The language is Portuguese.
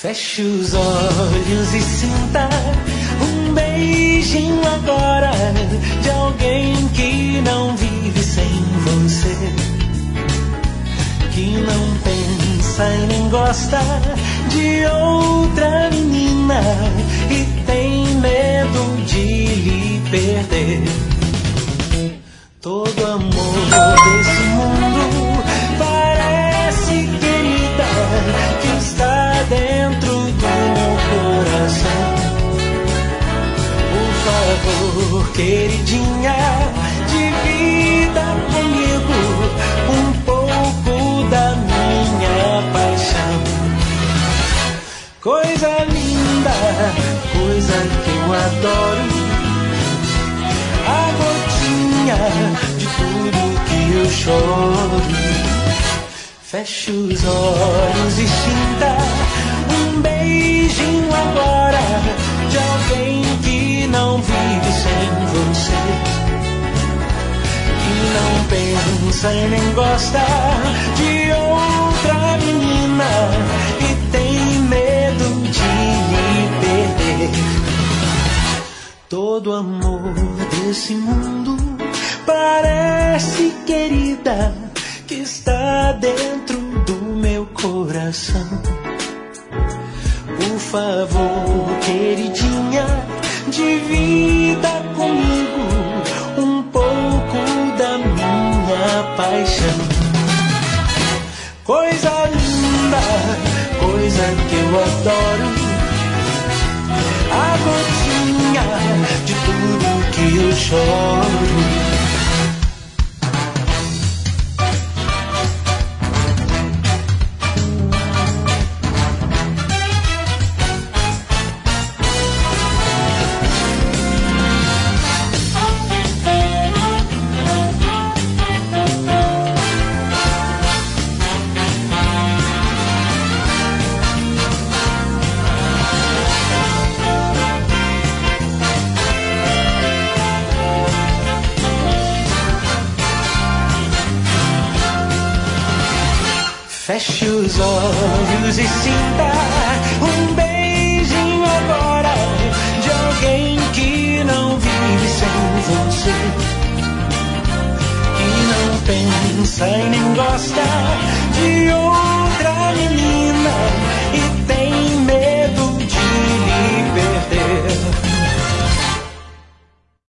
Feche os olhos e sinta um beijinho agora de alguém que não vive sem você, que não pensa e nem gosta de outra menina e tem medo de lhe perder. Todo amor desse mundo parece, querida, que está dentro do meu coração. Por favor, queridinha, divida comigo um pouco da minha paixão. Coisa linda, coisa que eu adoro, a gotinha de tudo que eu choro. Feche os olhos e sinta um beijinho agora de alguém que não vive sem você, que não pensa e nem gosta de outra menina e tem medo de lhe perder. Todo amor desse mundo parece, querida, que está dentro do meu coração. Por favor, queridinha, divida comigo um pouco da minha paixão. Coisa linda, coisa que eu adoro, a gotinha de tudo que eu choro. Feche os olhos e sinta um beijinho agora de alguém que não vive sem você, que não pensa e nem gosta de outro.